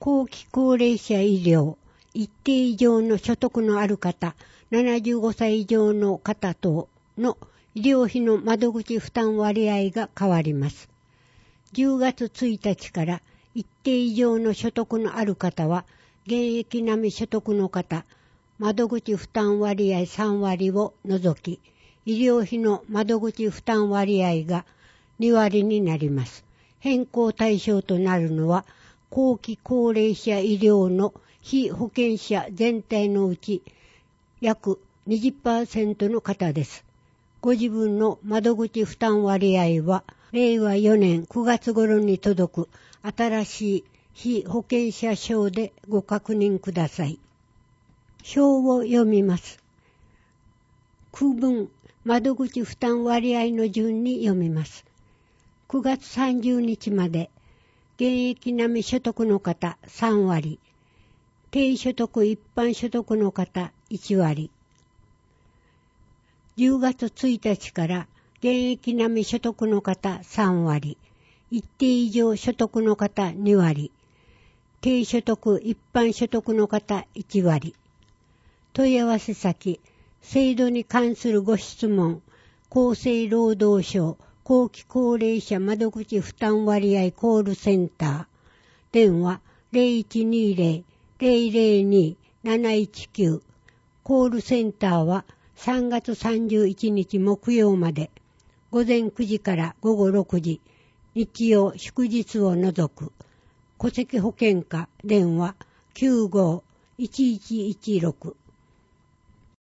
後期高齢者医療、一定以上の所得のある方、75歳以上の方等の医療費の窓口負担割合が変わります。10月1日から一定以上の所得のある方は、現役並み所得の方、窓口負担割合3割を除き、医療費の窓口負担割合が2割になります。変更対象となるのは、後期高齢者医療の被保険者全体のうち約 20% の方です。ご自分の窓口負担割合は、令和4年9月頃に届く新しい被保険者証でご確認ください。表を読みます。区分窓口負担割合の順に読みます。9月30日まで、現役並み所得の方3割、低所得一般所得の方1割、10月1日から現役並み所得の方3割、一定以上所得の方2割、低所得一般所得の方1割。問い合わせ先、制度に関するご質問、厚生労働省後期高齢者窓口負担割合コールセンター、電話 0120-002-719、コールセンターは3月31日木曜まで、午前9時から午後6時、日曜祝日を除く。戸籍保険課電話95-1116